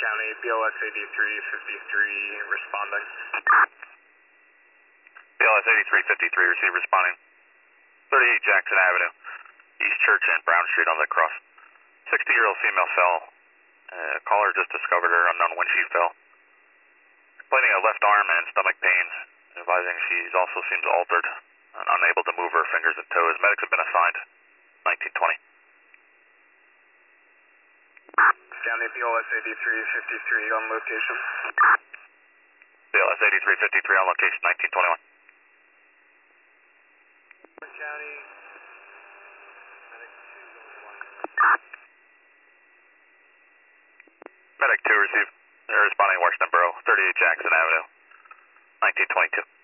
County, BLS 8353 responding. BLS 8353, receive responding. 38 Jackson Avenue, East Church and Brown Street on the cross. 60-year-old female fell. Caller just discovered her unknown when she fell. Complaining of left arm and stomach pain, advising she also seems altered and unable to move her fingers and toes. Medics have been assigned. 1920. County, BLS 8353 on location. BLS 8353 on location, 1921. County, Medic 2 receive. They're responding Washington Borough, 38 Jackson Avenue, 1922.